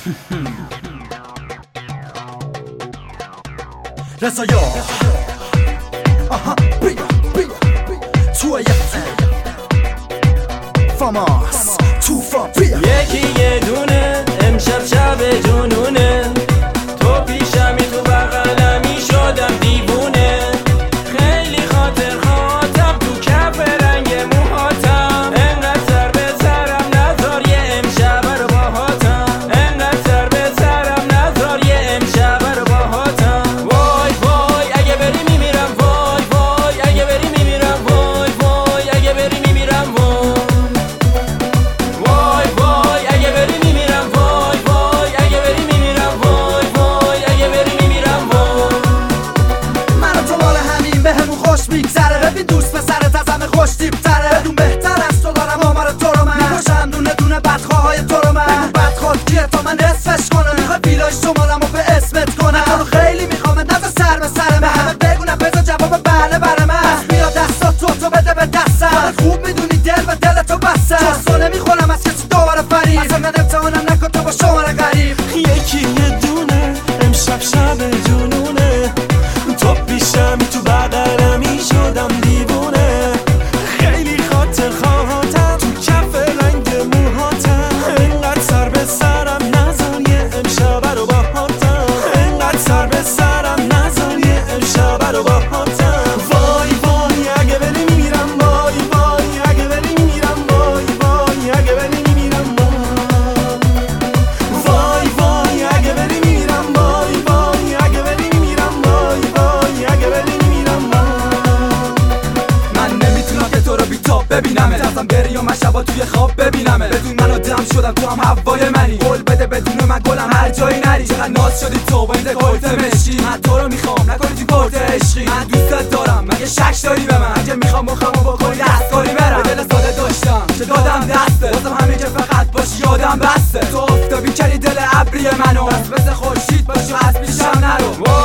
رضایا آها بیا توی فاماس توفا بیا یکی یه دونه امشب شب جنونه تو پیشمی تو بغلمی شدم دیوونه خیلی خاطر خاطم تو کف رنگ موهاتم انقدر سر به سرم نذار یه امشب رو باهاتم انقدر سر به سرم نذار یه امشب رو باهاتم وای وای اگه بری میمیرم وای وای اگه بری میمیرم وای وای اگه بری میمیرم وای میگذره ببین دوست پسرت از همه خوش تیپ‌تره بدون بهتر از تو دارم آمار تو رو من میکشم دونه دونه بدخواهای تو رو من بگو بدخواد کیه تا من نصفش کنم میخوای ویلای شمالمو به اسمت کنم تو رو خیلی میخوام نذار سر به سر من همه بگونم بذار جواب بله برای من پس بیا دستات تو بده به دستم خودت خوب میدونی دل به دل تو بسته چاستو نمیخورم از کسی دوباره فریب اصلا من امتحانم نکن تو با شماره غریب یکی یه دونه امشب شب جنونه تو پیشمی تو بغلمی شدم دیوونه خیلی خاطر خواهاتم تو کف رنگ موهاتم انقدر سر به سرم نذار یه امشب رو باهاتم انقدر سر به سرم نذار یه امشب رو باهاتم وای وای اگه بری میمیرم وای وای اگه بری میمیرم وای وای اگه بری میمیرم وای وای اگه بری میمیرم وای وای اگه بری میمیرم وای وای اگه بری میمیرم من نمیتونم که تو رو بی تاب ببینمه ترسم بری و من شبا توی خواب ببینمه بدون من آدم شدم تو هم هوای منی قول بده بدون من گلم هر جایی نری چقدر ناز شدی تو با این دکورت مشکی من تو رو میخوام نکنی تو پورت عشقی من دوستت دارم مگه شک داری به من اگه میخوام مخمو بکنی دستکاری برم به دل ساده داشتم چه دادم دسته بازم همین که فقط باشی یادم بسته تو افتابی کردی دل ابری منو بس مثل خورشید باشی از پیشم نرو